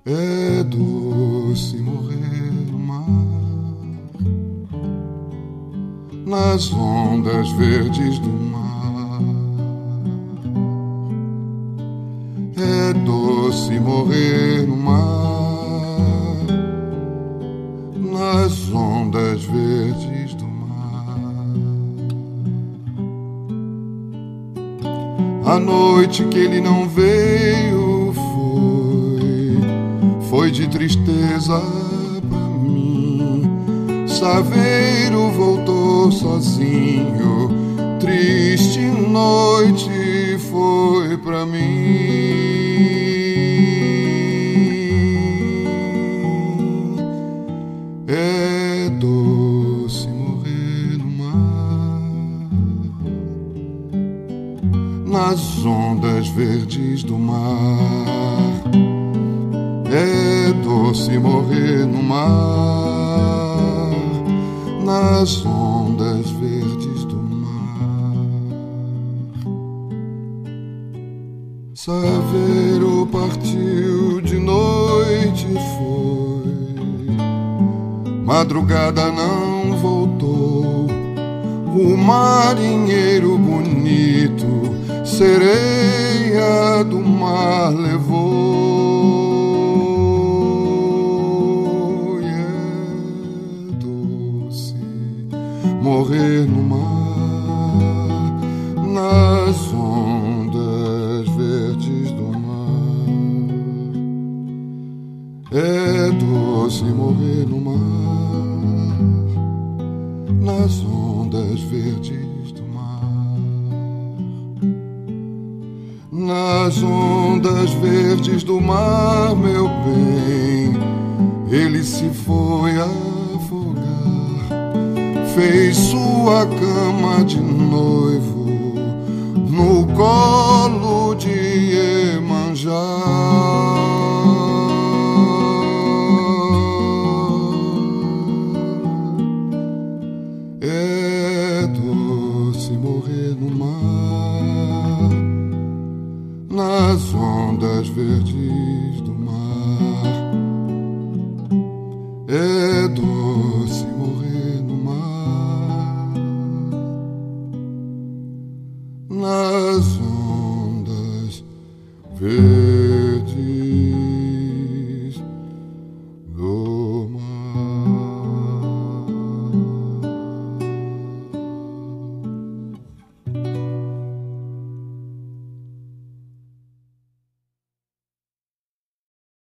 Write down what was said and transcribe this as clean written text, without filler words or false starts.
É doce morrer no mar, nas ondas verdes do mar. É doce morrer no mar, nas ondas verdes do mar. A noite que ele não veio foi de tristeza pra mim. Saveiro voltou sozinho, triste noite foi pra mim. É doce morrer no mar, nas ondas verdes do mar. É doce morrer no mar, nas ondas verdes do mar. Saveiro partiu de noite foi, madrugada não voltou. O marinheiro bonito, sereia do mar levou. Morrer no mar, nas ondas verdes do mar. É doce morrer no mar, nas ondas verdes do mar. Nas ondas verdes do mar, meu bem, ele se foi afogar. Fez sua cama de noivo no colo de Iemanjá.